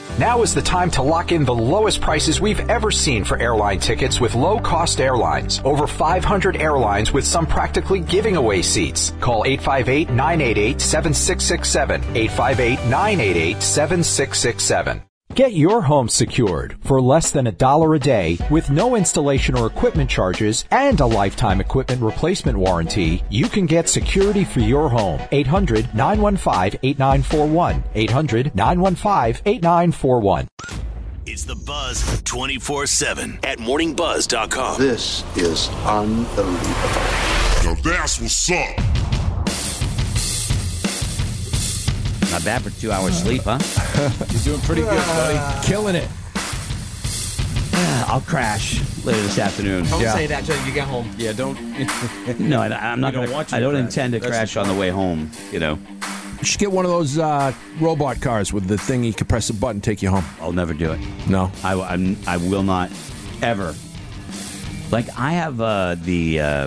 Now is the time to lock in the lowest prices we've ever seen for airline tickets with low-cost airlines. Over 500 airlines with some practically giving away seats. Call 858-988-7667. 858-988-7667. Get your home secured for less than $1 a day with no installation or equipment charges and a lifetime equipment replacement warranty. You can get security for your home. 800-915-8941. 800-915-8941. It's The Buzz 24/7 at morningbuzz.com. This is unbelievable. Now that's what's up. Not bad for 2 hours sleep, huh? You're doing pretty good, buddy. Killing it. I'll crash later this afternoon. Don't say that till you get home. Yeah, don't. No, I'm not going to. I don't intend to crash on the way home, you know. You should get one of those robot cars with the thing you can press a button, take you home. I'll never do it. No. I will not ever. Like, I have the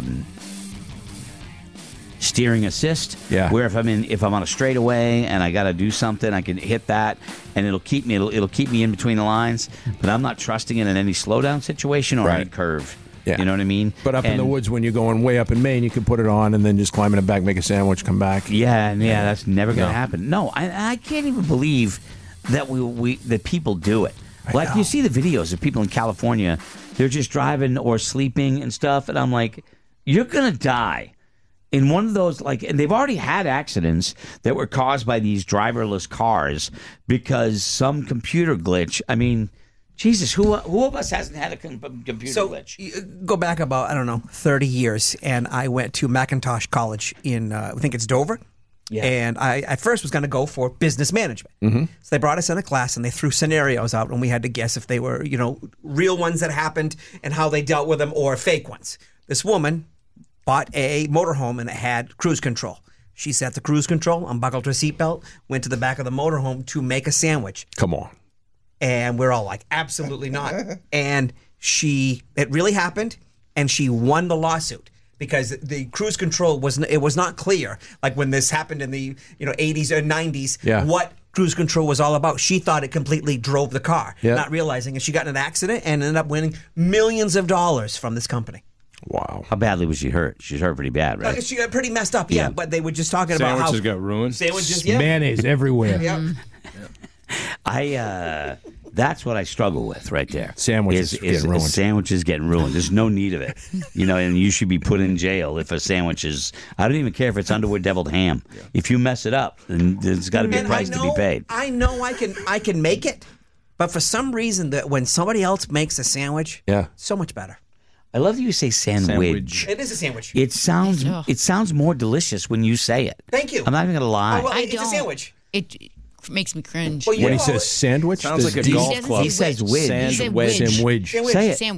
steering assist, where if I'm on a straightaway and I got to do something, I can hit that and it'll keep me in between the lines. But I'm not trusting it in any slowdown situation or any curve. Yeah. You know what I mean? But up in the woods, when you're going way up in Maine, you can put it on and then just climb in the back, make a sandwich, come back. Yeah, that's never going to happen. No, I can't even believe that that people do it. Like, you see the videos of people in California, they're just driving or sleeping and stuff, and I'm like, you're going to die. In one of those, and they've already had accidents that were caused by these driverless cars because some computer glitch. I mean, Jesus, who of us hasn't had a computer glitch? Go back about, 30 years, and I went to McIntosh College in, I think it's Dover. Yeah. And I at first was going to go for business management. Mm-hmm. So they brought us in a class and they threw scenarios out and we had to guess if they were, real ones that happened and how they dealt with them or fake ones. This woman bought a motorhome and it had cruise control. She set the cruise control, unbuckled her seatbelt, went to the back of the motorhome to make a sandwich. Come on. And we're all like, absolutely not. And it really happened, and she won the lawsuit because the cruise control was not clear. Like when this happened in the 80s or 90s, what cruise control was all about. She thought it completely drove the car, not realizing it. She got in an accident and ended up winning millions of dollars from this company. Wow. How badly was she hurt? She's hurt pretty bad, right? She got pretty messed up, yeah. But they were just talking about how... Sandwiches got ruined. Sandwiches, Mayonnaise everywhere. That's what I struggle with right there. Sandwiches getting ruined. Sandwiches getting ruined. There's no need of it. And you should be put in jail if a sandwich is... I don't even care if it's Underwood deviled ham. Yeah. If you mess it up, then there's got to be a price to be paid. I know I can make it, but for some reason, that when somebody else makes a sandwich, so much better. I love that you say sandwich. It is a sandwich. It sounds more delicious when you say it. Thank you. I'm not even going to lie. Oh, well, it's a sandwich. It makes me cringe. Well, when he says sandwich, sounds like a golf club. He says wedge. Sandwich. Say it.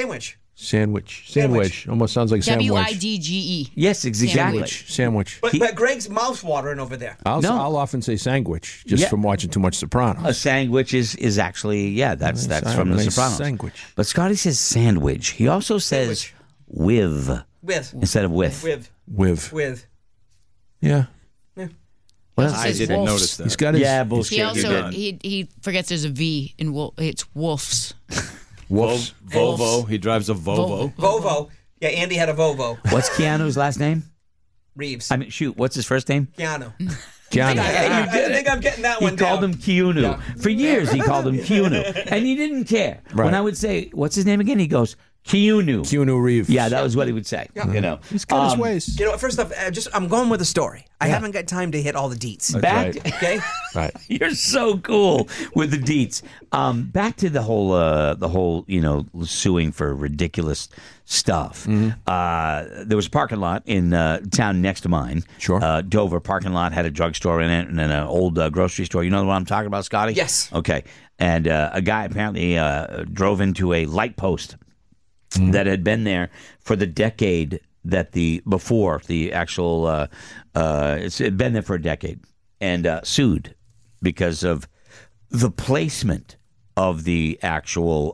Sandwich. Almost sounds like sandwich. WIDGE. Yes, exactly. Sandwich. But Greg's mouth's watering over there. I'll often say sandwich just from watching too much Sopranos. A sandwich is actually, that's from The Sopranos. Sandwich. But Scotty says sandwich. He also says with instead of with. With. Yeah. Well, I didn't notice that. He's got his... bullshit. He also he forgets there's a V in it's Wolf's. Wolf's. Volvo. He drives a Volvo. Volvo. Yeah, Andy had a Volvo. What's Keanu's last name? Reeves. I mean, shoot, what's his first name? Keanu. Keanu. I think I'm getting that one He called down. him Keanu. Yeah. For years, he called him Keanu. And he didn't care. Right. When I would say, what's his name again? He goes, Keanu. Keanu Reeves. Yeah, that was what he would say. Yeah. He's got his ways. First off, I'm going with a story. I haven't got time to hit all the deets. Back, okay? Right. You're so cool with the deets. Back to the whole, suing for ridiculous stuff. Mm-hmm. There was a parking lot in town next to mine. Sure. Dover parking lot had a drugstore in it and then an old grocery store. You know what I'm talking about, Scotty? Yes. Okay. And a guy apparently drove into a light post that had been there for the decade that before the actual it's been there for a decade, and sued because of the placement of the actual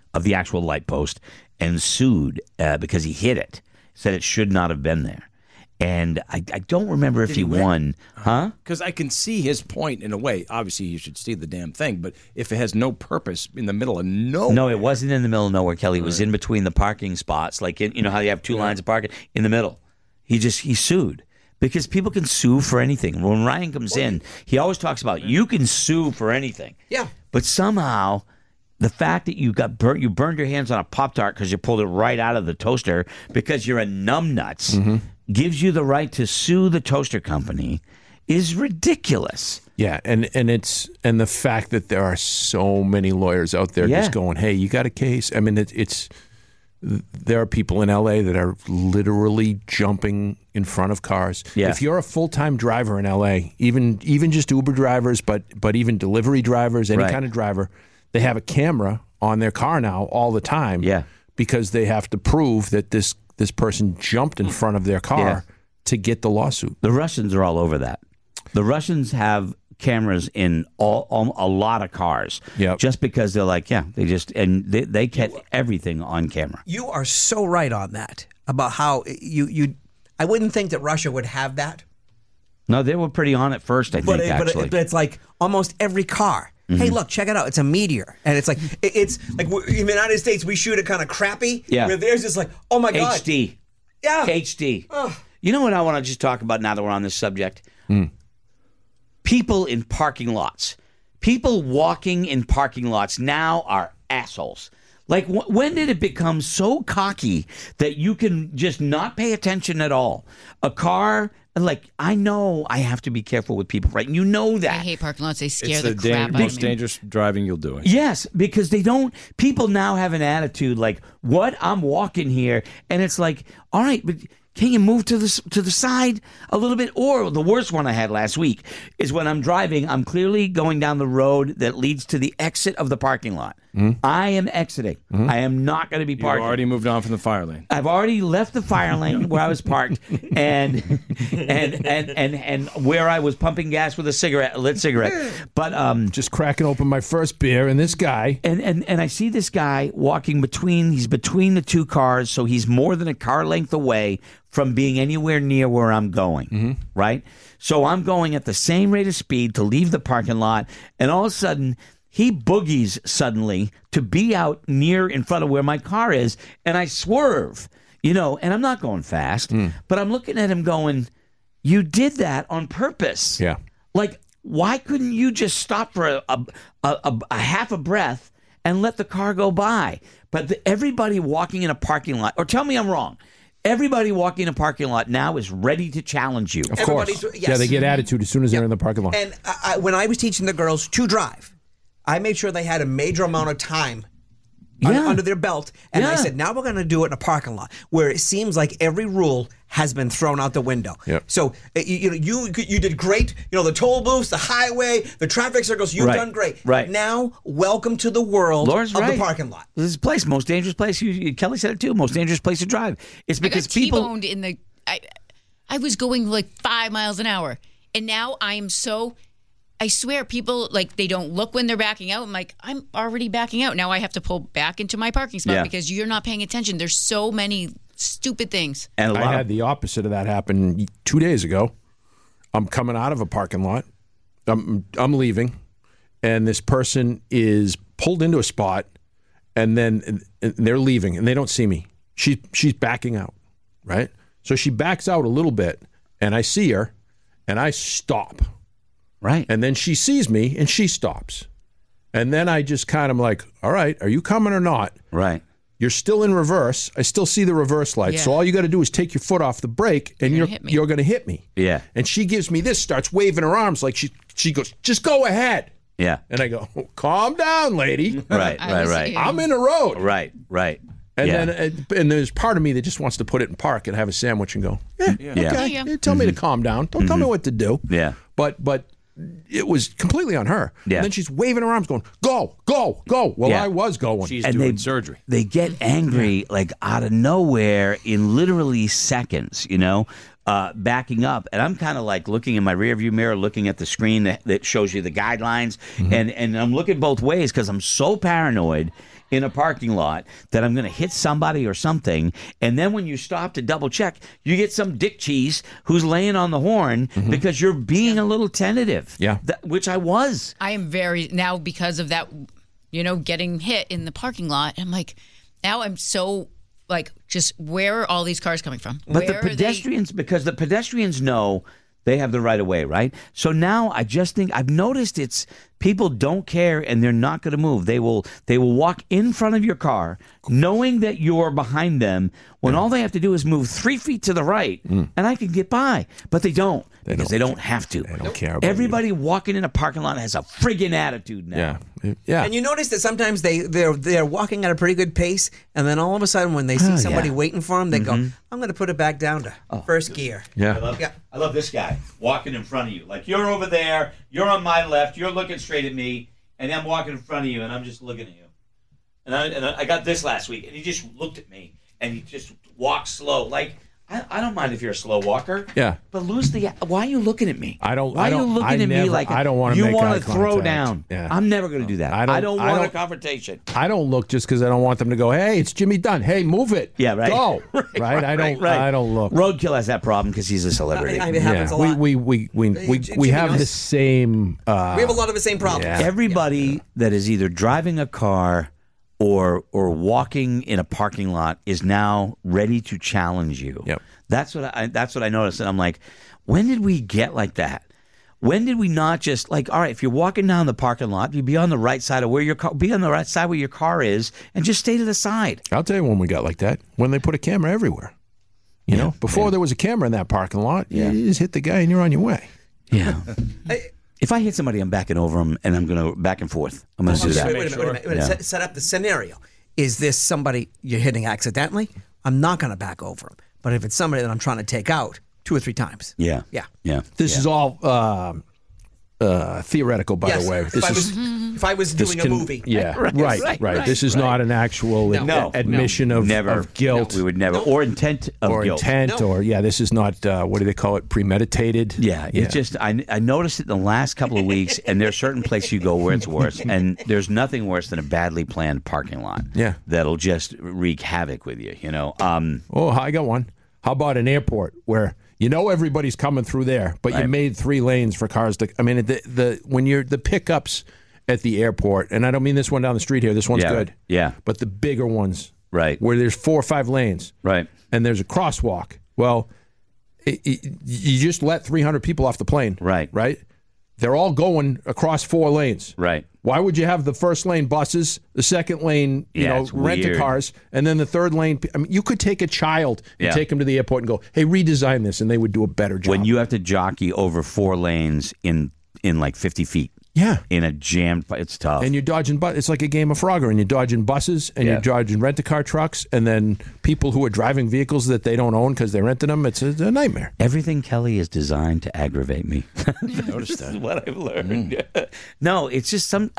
light post, and sued because he hit it, said it should not have been there. And I don't remember if he won. Huh? Because I can see his point in a way. Obviously, you should see the damn thing. But if it has no purpose in the middle of nowhere. No, it wasn't in the middle of nowhere, Kelly. It was in between the parking spots. Like, you know how you have two lines of parking? In the middle. He sued. Because people can sue for anything. When Ryan comes in, he always talks about you can sue for anything. Yeah. But somehow, the fact that you burned your hands on a Pop-Tart because you pulled it right out of the toaster because you're a numbnuts gives you the right to sue the toaster company is ridiculous. Yeah, and the fact that there are so many lawyers out there just going, hey, you got a case? I mean, there are people in LA that are literally jumping in front of cars. Yeah. If you're a full-time driver in LA, even just Uber drivers, but even delivery drivers, any kind of driver, they have a camera on their car now all the time. Yeah. Because they have to prove that this person jumped in front of their car to get the lawsuit. The Russians are all over that. The Russians have cameras in a lot of cars. Yep. Just because they're like, they get everything on camera. You are so right on that about how you I wouldn't think that Russia would have that. No, they were pretty on it first, I think, actually. But it's like almost every car. Hey, look, check it out. It's a meteor. And it's like, in the United States, we shoot it kind of crappy. Yeah. Where theirs is like, oh my God. HD. Yeah. HD. You know what I want to just talk about now that we're on this subject? People in parking lots. People walking in parking lots now are assholes. Like, when did it become so cocky that you can just not pay attention at all? A car, like, I know I have to be careful with people, right? You know that. I hate parking lots. They scare It's the the crap out of most me. dangerous driving you'll do it. Yes, because people now have an attitude like, what? I'm walking here. And it's like, all right, but can you move to the side a little bit? Or the worst one I had last week is when I'm driving, I'm clearly going down the road that leads to the exit of the parking lot. I am exiting. I am not going to be You've parking. already moved on from the fire lane. I've already left the fire lane where I was parked and where I was pumping gas with a lit cigarette. But Just cracking open my first beer, and this guy. and I see this guy walking between the two cars, so he's more than a car length away from being anywhere near where I'm going, right? So I'm going at the same rate of speed to leave the parking lot, and all of a sudden, he boogies suddenly to be out near in front of where my car is, and I swerve, and I'm not going fast, but I'm looking at him going, you did that on purpose. Yeah. Like, why couldn't you just stop for a half a breath and let the car go by? But everybody walking in a parking lot, or tell me I'm wrong, everybody walking in a parking lot now is ready to challenge you. Of course. Yes. Yeah, they get attitude as soon as they're in the parking lot. And when I was teaching the girls to drive, I made sure they had a major amount of time under their belt. And I said, now we're going to do it in a parking lot where it seems like every rule has been thrown out the window. Yep. So you did great. The toll booths, the highway, the traffic circles, you've done great. Right. Now, welcome to the world Laura's of right. the parking lot. This place, most dangerous place. Kelly said it too. Most dangerous place to drive. It's because I got people. T-boned in the. I was going like 5 miles an hour, and now I am so. I swear, people they don't look when they're backing out. I'm like, I'm already backing out. Now I have to pull back into my parking spot because you're not paying attention. There's so many stupid things. And I had the opposite of that happen 2 days ago. I'm coming out of a parking lot. I'm leaving, and this person is pulled into a spot, and then they're leaving, and they don't see me. She's backing out, right? So she backs out a little bit, and I see her, and I stop. Right. And then she sees me, and she stops. And then I just kind of like, all right, are you coming or not? Right. You're still in reverse. I still see the reverse light. Yeah. So all you got to do is take your foot off the brake, and you're going to hit me. Yeah. And she gives me this, starts waving her arms like she goes, just go ahead. Yeah. And I go, calm down, lady. Right. I'm in a road. Right. And then and there's part of me that just wants to put it in park and have a sandwich and go, okay, Yeah. tell me to calm down. Don't tell me what to do. Yeah. But it was completely on her. Yeah. And then she's waving her arms going, go. Well, Yeah. I was going. She's And doing surgery. They get angry like out of nowhere in literally seconds, backing up, and I'm kind of like looking in my rearview mirror, looking at the screen that shows you the guidelines, and I'm looking both ways because I'm so paranoid in a parking lot that I'm going to hit somebody or something. And then when you stop to double check, you get some dick cheese who's laying on the horn because you're being a little tentative. Yeah. Which I was. I am very, now because of that, getting hit in the parking lot. I'm like, now I'm so, like, just where are all these cars coming from? But Where the pedestrians, because the pedestrians know they have the right of way, right? So now I just think I've noticed it's people don't care and they're not going to move. They will walk in front of your car knowing that you're behind them when all they have to do is move 3 feet to the right and I can get by. But they don't because they don't have to. They don't care about Everybody walking in a parking lot has a friggin' attitude now. Yeah. And you notice that sometimes they're walking at a pretty good pace, and then all of a sudden when they see somebody waiting for them, they go, "I'm going to put it back down to first gear." Yeah. I love this guy walking in front of you. Like, you're over there, you're on my left, you're looking straight at me, and I'm walking in front of you, and I'm just looking at you. And I got this last week, and he just looked at me, and he just walked slow. Like, I don't mind if you're a slow walker. Yeah. But why are you looking at me? I don't. Why are you looking at me like I don't want to you make want eye to throw contact. down? Yeah. I'm never going to do that. I don't want a confrontation. I don't look just because I don't want them to go, "Hey, it's Jimmy Dunn. Hey, move it. Yeah, right. Go." Right. I don't look. Roadkill has that problem because he's a celebrity. It happens a lot. We have the same. We have a lot of the same problems. Yeah. Everybody that is either driving a car or walking in a parking lot is now ready to challenge you. Yep. That's what I noticed, and I'm like, when did we get like that? When did we not just like, all right, if you're walking down the parking lot, you be on the right side of where your car, be on the right side where your car is, and just stay to the side. I'll tell you when we got like that. When they put a camera everywhere. You know, before there was a camera in that parking lot, you just hit the guy and you're on your way. Yeah. If I hit somebody, I'm backing over them, and I'm going to back and forth. I'm going to do that. Wait a minute. Set up the scenario. Is this somebody you're hitting accidentally? I'm not going to back over them. But if it's somebody that I'm trying to take out 2 or 3 times. Yeah. This is all theoretical, by the way. If I was doing a movie. Yeah, right. This is not an actual admission of guilt. No, we would never. Or intent of guilt. This is not, what do they call it, premeditated? Yeah, it's just, I noticed it in the last couple of weeks, and there's certain places you go where it's worse, and there's nothing worse than a badly planned parking lot. Yeah. That'll just wreak havoc with you, you know. I got one. How about an airport where everybody's coming through there, but you made 3 lanes for cars to. I mean, when you're the pickups at the airport, and I don't mean this one down the street here. This one's good. Yeah. But the bigger ones, right, where there's 4 or 5 lanes, right, and there's a crosswalk. Well, you just let 300 people off the plane, right. They're all going across 4 lanes, right. Why would you have the first lane buses, the second lane, rent-a-cars, and then the third lane? I mean, you could take a child and take them to the airport and go, "Hey, redesign this," and they would do a better job. When you have to jockey over 4 lanes in like 50 feet. Yeah. In a jammed, it's tough. And you're dodging, it's like a game of Frogger, and you're dodging buses, and you're dodging rent-a-car trucks, and then people who are driving vehicles that they don't own because they rented them. It's a nightmare. Everything, Kelly, is designed to aggravate me. Notice that. This is what I've learned. No, it's just the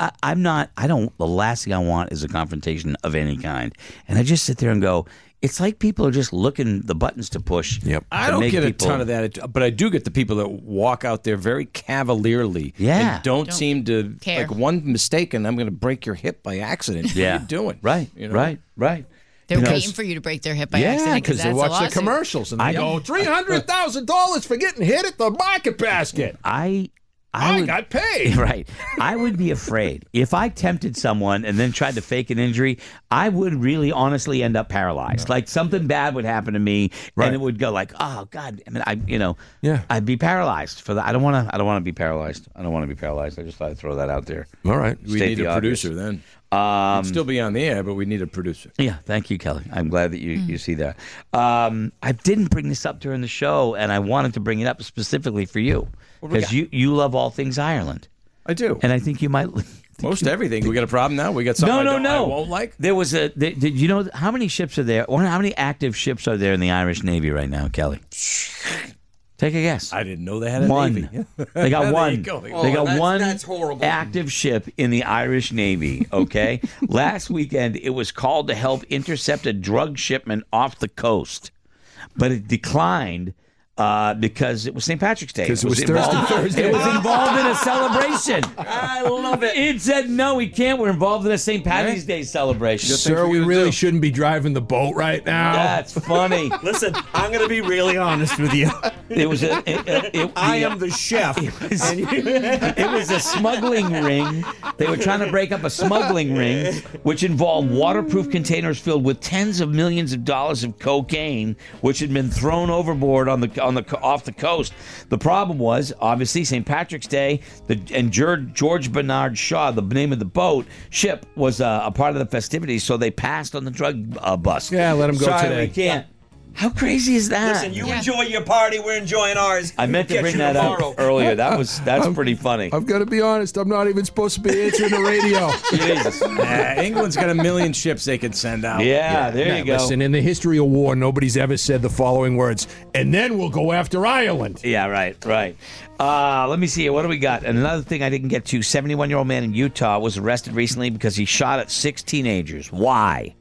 last thing I want is a confrontation of any kind. And I just sit there and go, it's like people are just looking the buttons to push. Yep. I don't get a ton of that, but I do get the people that walk out there very cavalierly. Yeah. And don't seem to care. like one mistake and I'm going to break your hip by accident. Yeah. What are you doing? Right. Right. They're waiting for you to break their hip by accident because they watch the commercials and they go, $300,000 for getting hit at the market basket. I got paid. Right. I would be afraid. If I tempted someone and then tried to fake an injury, I would really honestly end up paralyzed. Like something bad would happen to me and it would go like, oh God. I mean, I'd be paralyzed for that. I don't want to be paralyzed. I just thought I'd throw that out there. All right. We need a producer then. We'd still be on the air, but we need a producer. Yeah, thank you, Kelly. I'm glad that you see that. I didn't bring this up during the show, and I wanted to bring it up specifically for you because you love all things Ireland. I do, and I think you might. Most everything. We got a problem now. We got something I won't like. There was did you know how many ships are there? Or how many active ships are there in the Irish Navy right now, Kelly? Take a guess. I didn't know they had a one. Navy. They got one. They got one. That's horrible. Active ship in the Irish Navy. Okay. Last weekend, it was called to help intercept a drug shipment off the coast, but it declined because it was St. Patrick's Day. Because it was Thursday. It was involved in a celebration. I love it. It said, no, we can't. We're involved in a St. Patty's Day celebration. Sir, we really shouldn't be driving the boat right now. That's funny. Listen, I'm going to be really honest with you. It was I am the chef. It was a smuggling ring. They were trying to break up a smuggling ring, which involved waterproof containers filled with tens of millions of dollars of cocaine, which had been thrown overboard off the coast. The problem was, obviously, St. Patrick's Day, and George Bernard Shaw, the name of the ship, was a part of the festivities, so they passed on the drug bust. Yeah, let them go Sorry, today. we can't. How crazy is that? Listen, you enjoy your party, we're enjoying ours. I meant to bring that up earlier. That's pretty funny. I've got to be honest. I'm not even supposed to be answering the radio. Jesus. England's got a million ships they could send out. Yeah, there you go. Listen, in the history of war, nobody's ever said the following words, and then we'll go after Ireland. Yeah, right. Let me see here. What do we got? And another thing I didn't get to, 71-year-old man in Utah was arrested recently because he shot at 6 teenagers. Why?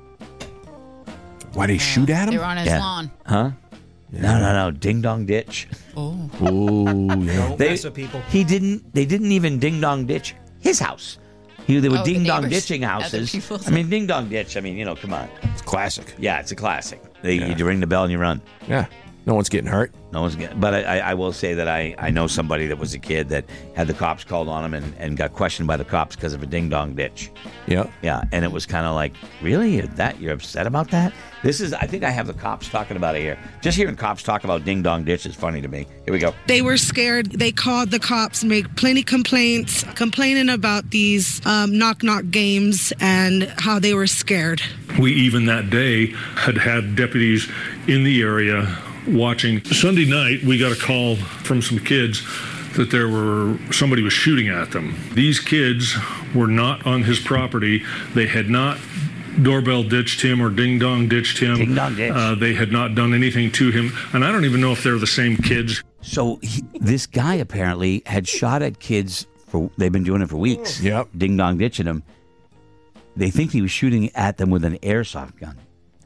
Why, they shoot at him? They're on his lawn. Huh? Yeah. No. Ding dong ditch. Oh. Ooh, yeah. Don't mess with people. They didn't even ding dong ditch his house. They were Oh, ding the dong neighbors. ditching houses. Other people's. I mean, ding dong ditch. I mean, come on. It's classic. Yeah, it's a classic. You ring the bell and you run. Yeah. No one's getting hurt. No one's getting. But I will say that I know somebody that was a kid that had the cops called on him and got questioned by the cops because of a ding dong ditch. Yeah. Yeah, and it was kind of like, really? You're upset about that? I think I have the cops talking about it here. Just hearing cops talk about ding dong ditch is funny to me. Here we go. They were scared. They called the cops, made plenty complaints, complaining about these knock-knock games and how they were scared. We even that day had deputies in the area watching. Sunday night, we got a call from some kids that somebody was shooting at them. These kids were not on his property. They had not doorbell ditched him or ding dong ditched him. Ding dong ditch. They had not done anything to him, and I don't even know if they're the same kids. So this guy apparently had shot at kids they've been doing it for weeks. Yep. Ding dong ditching them. They think he was shooting at them with an airsoft gun.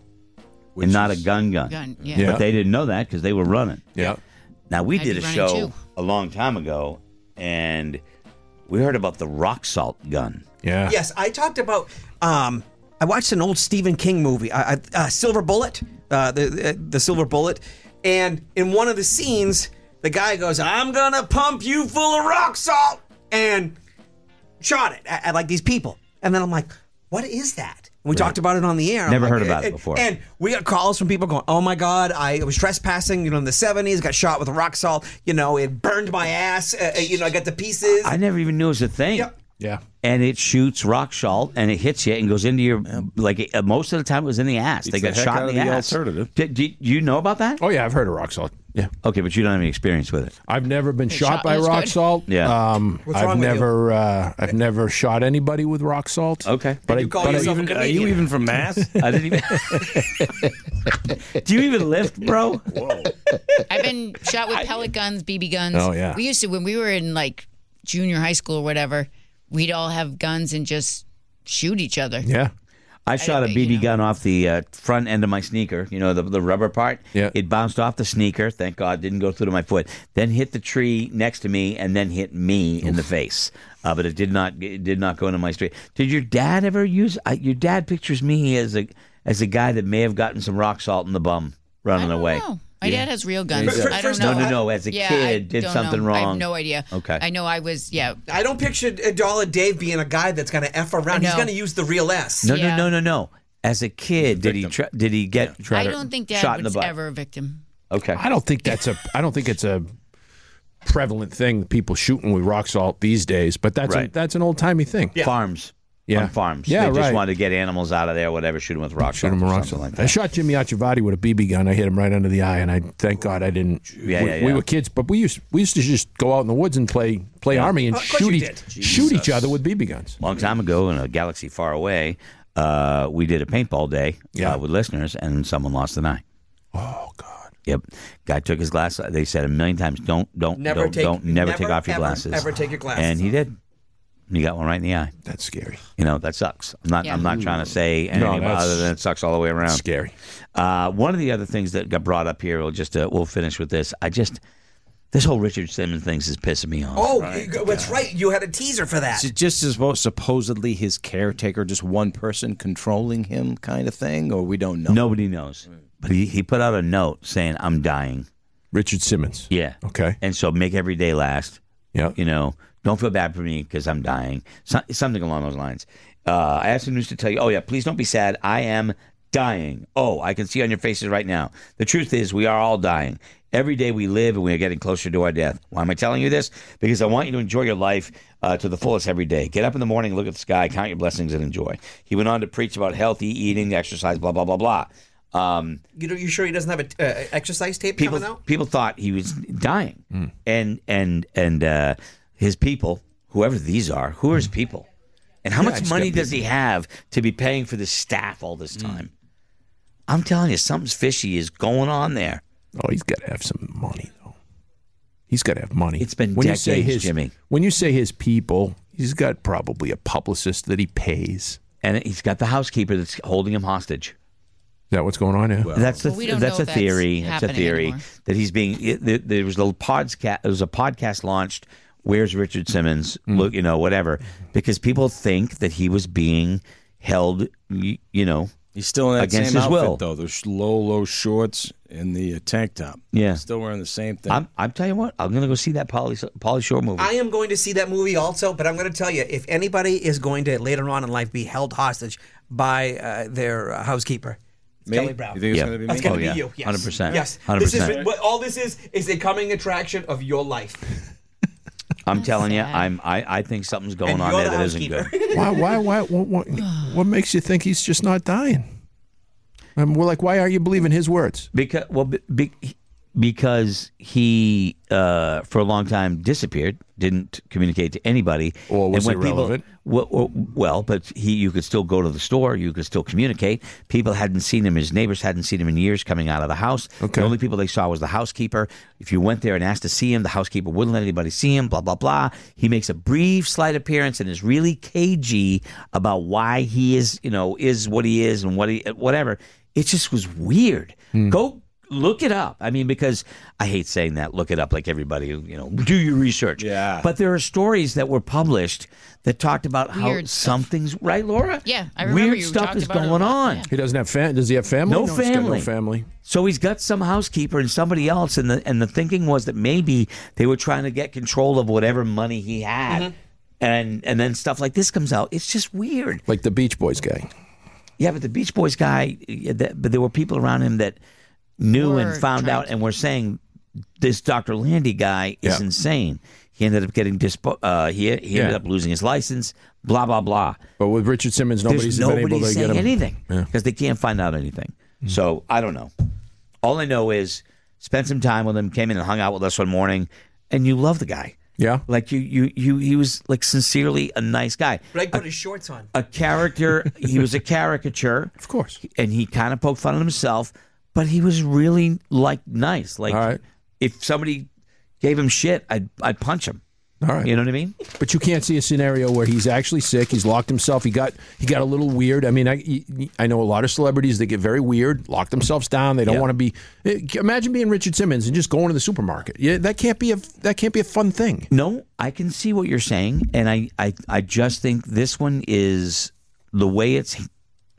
And not a gun. Yeah. But they didn't know that because they were running. Yeah. Now, we I'd did be a running show too. a long time ago, and we heard about the rock salt gun. Yeah. Yes, I talked about. I watched an old Stephen King movie, Silver Bullet, the Silver Bullet, and in one of the scenes, the guy goes, "I'm gonna pump you full of rock salt," and shot it at like these people, and then I'm like, "What is that?" We talked about it on the air. Never heard about it before. And we got calls from people going, "Oh my God, I was trespassing, in the 70s, got shot with a rock salt, it burned my ass, I got the pieces." I never even knew it was a thing. Yep. Yeah. And it shoots rock salt, and it hits you and goes into your, most of the time it was in the ass. They got the heck shot out in of the the ass. alternative. Do you know about that? Oh, yeah, I've heard of rock salt. Yeah. Okay, but you don't have any experience with it. I've never been shot shot- by that's rock good. salt. Yeah. What's wrong with you? I've never shot anybody with rock salt. Okay. But You call yourself a Are comedian. you even from Mass? I didn't even. Do you even lift, bro? I've been shot with pellet guns, BB guns. Oh, yeah. We used to, when we were in like junior high school or whatever, we'd all have guns and just shoot each other. Yeah. I shot a BB gun off the front end of my sneaker, the rubber part. Yeah. It bounced off the sneaker. Thank God, didn't go through to my foot. Then hit the tree next to me, and then hit me in the face. But it did not go into my street. Did your dad ever use? Your dad pictures me as a guy that may have gotten some rock salt in the bum running I don't away. know. My dad has real guns. For- I first don't know. No. As a Yeah, kid, I did don't something know. I wrong. have no idea. Okay. I know I was, I don't picture Dollar Dave being a guy that's going to F around. He's No. going to use the real S. No. As a kid, did he get I don't think shot dad in the was butt? ever a victim. Okay. I don't think it's a prevalent thing, people shooting with rock salt these days, but that's an old-timey thing. Farms. Yeah. On farms. Yeah, They just right. wanted to get animals out of there, whatever, shoot them with rock Shoot salt him or with rock something salt. like I that. shot Jimmy Achavati with a BB gun. I hit him right under the eye, and I thank God I didn't. We were kids, but we used to just go out in the woods and play army and Of course you did. shoot each other with BB guns. Long time ago in a galaxy far away, we did a paintball day with listeners, and someone lost an eye. Oh God. Yep. Guy took his glasses. They said a million times, don't Never take take off your ever, glasses. Ever take your glasses And he off. did. and you got one right in the eye. That's scary. You know, that sucks. I'm not trying to say anything other than it sucks all the way around. Scary. One of the other things that got brought up here, we'll finish with this. This whole Richard Simmons thing is pissing me off. Oh, that's right. You had a teaser for that. Is it just supposedly his caretaker, just one person controlling him kind of thing, or we don't know? Nobody knows. But he put out a note saying, I'm dying. Richard Simmons. Yeah. Okay. And so make every day last. Yeah. You know, don't feel bad for me because I'm dying. Something along those lines. I asked the news to tell you, please don't be sad. I am dying. Oh, I can see on your faces right now. The truth is we are all dying. Every day we live and we are getting closer to our death. Why am I telling you this? Because I want you to enjoy your life to the fullest every day. Get up in the morning, look at the sky, count your blessings, and enjoy. He went on to preach about healthy eating, exercise, blah, blah, blah, blah. You sure he doesn't have an exercise tape coming out? People thought he was dying. And his people, whoever these are, who are his people? And how much money does he have to be paying for this staff all this time? I'm telling you, something's fishy is going on there. Oh, he's got to have some money, though. He's got to have money. It's been decades, Jimmy. When you say his people, he's got probably a publicist that he pays. And he's got the housekeeper that's holding him hostage. Is that what's going on here? Well, that's a theory. That's a theory anymore. that he's being. There was a podcast launched. Where's Richard Simmons? Look, whatever, because people think that he was being held. He's still in that against same his outfit, will. though. The low shorts and the tank top. Yeah, He's still wearing the same thing. I'm telling you what. I'm going to go see that Pauly Shore movie. I am going to see that movie also, but I'm going to tell you, if anybody is going to later on in life be held hostage by their housekeeper, it's Kelly Brown. You think it's going to be me? That's going to be you. Yes. 100%. Yes. 100%. All this is a coming attraction of your life. I'm telling you, I think something's going And on you're there the that isn't good. Why? What makes you think he's just not dying? We're like, why aren't you believing his words? Because he, for a long time, disappeared, didn't communicate to anybody. Or was irrelevant? But you could still go to the store. You could still communicate. People hadn't seen him. His neighbors hadn't seen him in years coming out of the house. Okay. The only people they saw was the housekeeper. If you went there and asked to see him, the housekeeper wouldn't let anybody see him, blah, blah, blah. He makes a brief, slight appearance and is really cagey about why he is what he is and whatever. It just was weird. Go look it up. I mean, because I hate saying that. Look it up, like everybody. Do your research. Yeah. But there are stories that were published that talked about Weird how stuff. something's right, Laura. Yeah, I remember weird you stuff talked is about it a going lot, on. yeah. He doesn't have Does he have family? No he's got family. no family. So he's got some housekeeper and somebody else, and the thinking was that maybe they were trying to get control of whatever money he had, and then stuff like this comes out. It's just weird. Like the Beach Boys guy. Yeah, but the Beach Boys guy, but there were people around him that knew and found out and were saying this Dr. Landy guy is insane. He ended up getting he ended up losing his license, blah, blah, blah. But with Richard Simmons, nobody's been able to saying get him anything because they can't find out anything. So I don't know. All I know is spent some time with him, came in and hung out with us one morning, and you love the guy. Yeah. Like he was like sincerely a nice guy. Greg put his shorts on. A character, he was a caricature. Of course. And he kind of poked fun at himself, but he was really nice. Like all right. If somebody gave him shit, I'd punch him. All right. You know what I mean? But you can't see a scenario where he's actually sick. He's locked himself. He got a little weird. I mean, I know a lot of celebrities that get very weird, lock themselves down. They don't want to be. Imagine being Richard Simmons and just going to the supermarket. Yeah, that can't be a fun thing. No, I can see what you're saying, and I just think this one is the way it's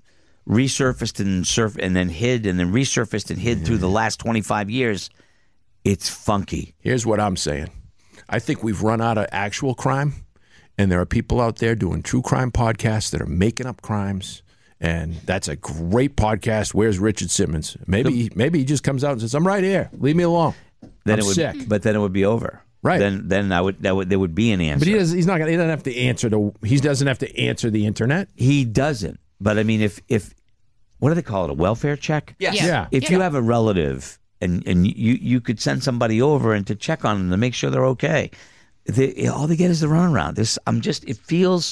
resurfaced and then hid and then resurfaced and hid through the last 25 years. It's funky. Here's what I'm saying. I think we've run out of actual crime, and there are people out there doing true crime podcasts that are making up crimes, and that's a great podcast. Where's Richard Simmons? Maybe he just comes out and says, "I'm right here. Leave me alone. I'm sick." But then it would be over. Right. Then there would be an answer. But he doesn't have to answer the internet. He doesn't. But I mean, if what do they call it? A welfare check? Yes. Yeah. If you have a relative and you could send somebody over and to check on them to make sure they're okay, all they get is the runaround. It feels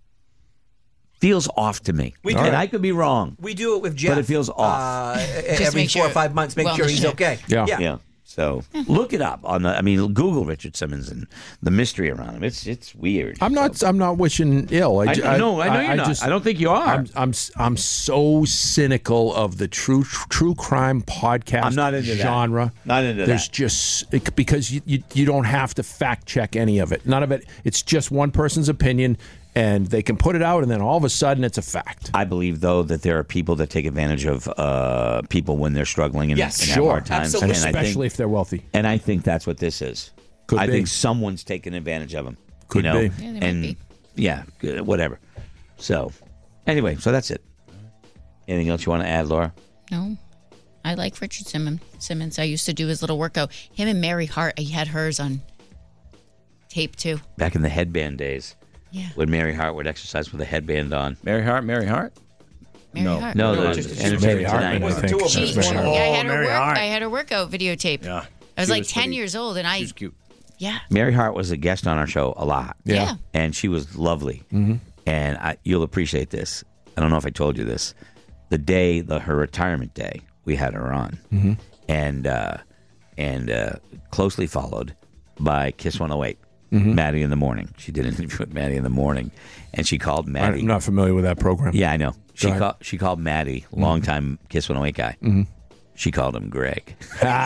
off to me. And I could be wrong. We do it with Jeff. But it feels off. Every 4 or 5 months, make sure he's okay. Yeah. So look it up Google Richard Simmons and the mystery around him. It's weird. I'm not wishing ill. I know you're not. I don't think you are. I'm so cynical of the true crime podcast I'm not into genre. That. Not into There's that. just because you don't have to fact check any of it. None of it. It's just one person's opinion. And they can put it out, and then all of a sudden, it's a fact. I believe, though, that there are people that take advantage of people when they're struggling and have hard times, and especially if they're wealthy. And I think that's what this is. I think someone's taking advantage of them. Could be. Yeah, they might be. Yeah, whatever. So, anyway, that's it. Anything else you want to add, Laura? No. I like Richard Simmons. I used to do his little workout. Him and Mary Hart, he had hers on tape, too. Back in the headband days. Yeah. When Mary Hart would exercise with a headband on. Mary Hart? Mary Hart. No, Mary Hart. I had her workout videotape. Yeah. I was like 10 years old, and she was cute. Yeah. Mary Hart was a guest on our show a lot. Yeah. And she was lovely. Mm-hmm. And you'll appreciate this. I don't know if I told you this. The day, her retirement day, we had her on. Mm-hmm. And closely followed by Kiss 108. Mm-hmm. Maddie in the Morning. She did an interview with Maddie in the Morning, and she called Maddie. I'm not familiar with that program. Yeah, I know. She called Maddie, longtime Kiss 108 guy. Mm-hmm. She called him Greg.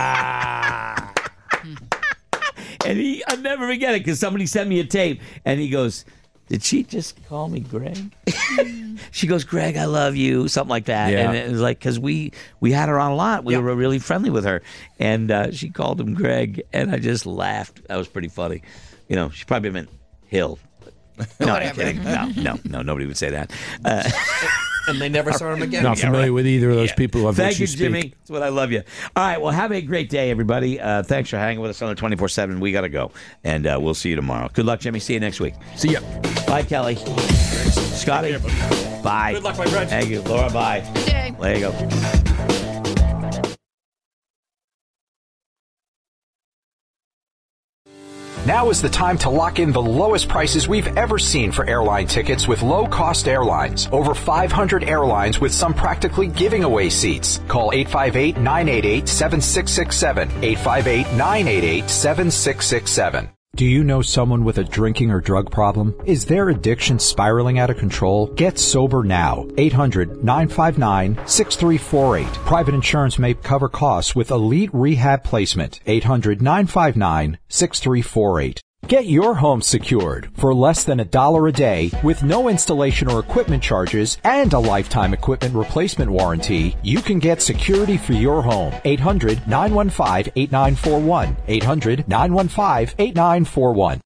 And I'll never forget it because somebody sent me a tape, and he goes, "Did she just call me Greg?" She goes, "Greg, I love you," something like that. Yeah. And it was like, because we had her on a lot. We were really friendly with her. And she called him Greg, and I just laughed. That was pretty funny. She probably meant Hill. No, I'm kidding. No, nobody would say that. And they never saw him again. Not familiar with either of those people of Thank which you, speak. Jimmy. That's what I love you. All right, well, have a great day, everybody. Thanks for hanging with us on the 24/7. We got to go, and we'll see you tomorrow. Good luck, Jimmy. See you next week. See ya. Bye, Kelly. Scotty. Bye. Good luck, my friend. Thank you. Laura, bye. Good day. There you go. Now is the time to lock in the lowest prices we've ever seen for airline tickets with low-cost airlines. Over 500 airlines with some practically giving away seats. Call 858-988-7667. 858-988-7667. Do you know someone with a drinking or drug problem? Is their addiction spiraling out of control? Get sober now. 800-959-6348. Private insurance may cover costs with Elite Rehab Placement. 800-959-6348. Get your home secured for less than $1 a day with no installation or equipment charges and a lifetime equipment replacement warranty. You can get security for your home. 800-915-8941. 800-915-8941.